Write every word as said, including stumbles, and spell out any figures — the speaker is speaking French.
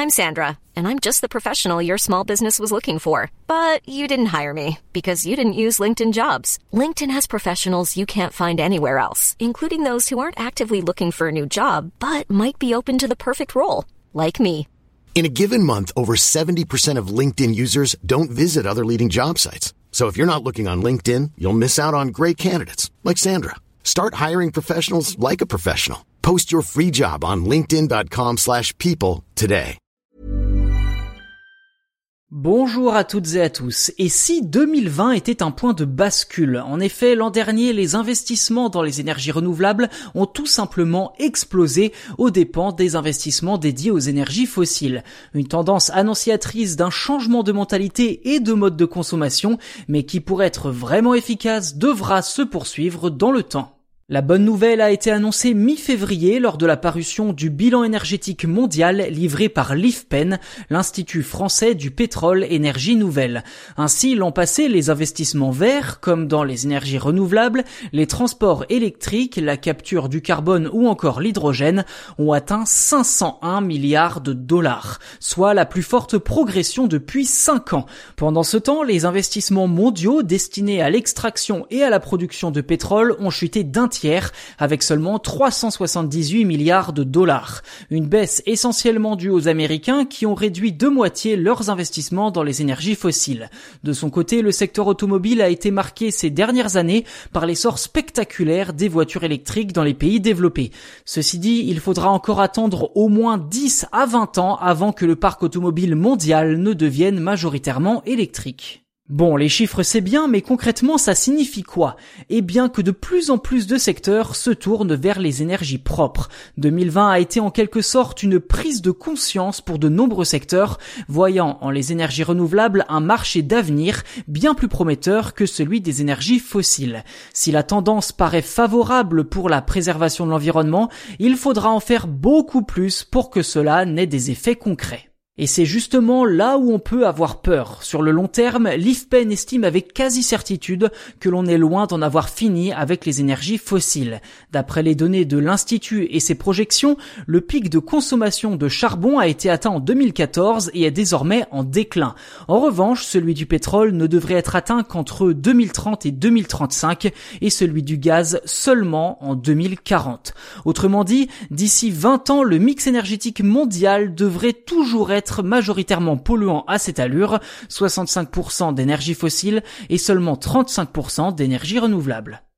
I'm Sandra, and I'm just the professional your small business was looking for. But you didn't hire me because you didn't use LinkedIn Jobs. LinkedIn has professionals you can't find anywhere else, including those who aren't actively looking for a new job, but might be open to the perfect role, like me. In a given month, over seventy percent of LinkedIn users don't visit other leading job sites. So if you're not looking on LinkedIn, you'll miss out on great candidates, like Sandra. Start hiring professionals like a professional. Post your free job on linkedin.com slash people today. Bonjour à toutes et à tous. Et si deux mille vingt était un point de bascule? En effet, l'an dernier, les investissements dans les énergies renouvelables ont tout simplement explosé aux dépens des investissements dédiés aux énergies fossiles. Une tendance annonciatrice d'un changement de mentalité et de mode de consommation, mais qui pour être vraiment efficace devra se poursuivre dans le temps. La bonne nouvelle a été annoncée mi-février lors de la parution du bilan énergétique mondial livré par l'I F P E N, l'Institut français du pétrole énergie nouvelle. Ainsi, l'an passé, les investissements verts, comme dans les énergies renouvelables, les transports électriques, la capture du carbone ou encore l'hydrogène, ont atteint cinq cent un milliards de dollars, soit la plus forte progression depuis cinq ans. Pendant ce temps, les investissements mondiaux destinés à l'extraction et à la production de pétrole ont chuté d'un tiers, avec seulement trois cent soixante-dix-huit milliards de dollars. Une baisse essentiellement due aux Américains qui ont réduit de moitié leurs investissements dans les énergies fossiles. De son côté, le secteur automobile a été marqué ces dernières années par l'essor spectaculaire des voitures électriques dans les pays développés. Ceci dit, il faudra encore attendre au moins dix à vingt ans avant que le parc automobile mondial ne devienne majoritairement électrique. Bon, les chiffres c'est bien, mais concrètement ça signifie quoi? Eh bien que de plus en plus de secteurs se tournent vers les énergies propres. deux mille vingt a été en quelque sorte une prise de conscience pour de nombreux secteurs, voyant en les énergies renouvelables un marché d'avenir bien plus prometteur que celui des énergies fossiles. Si la tendance paraît favorable pour la préservation de l'environnement, il faudra en faire beaucoup plus pour que cela n'ait des effets concrets. Et c'est justement là où on peut avoir peur. Sur le long terme, l'I F P E N estime avec quasi-certitude que l'on est loin d'en avoir fini avec les énergies fossiles. D'après les données de l'Institut et ses projections, le pic de consommation de charbon a été atteint en deux mille quatorze et est désormais en déclin. En revanche, celui du pétrole ne devrait être atteint qu'entre deux mille trente et deux mille trente-cinq et celui du gaz seulement en deux mille quarante. Autrement dit, d'ici vingt ans, le mix énergétique mondial devrait toujours être majoritairement polluant à cette allure, soixante-cinq pour cent d'énergie fossile et seulement trente-cinq pour cent d'énergie renouvelable.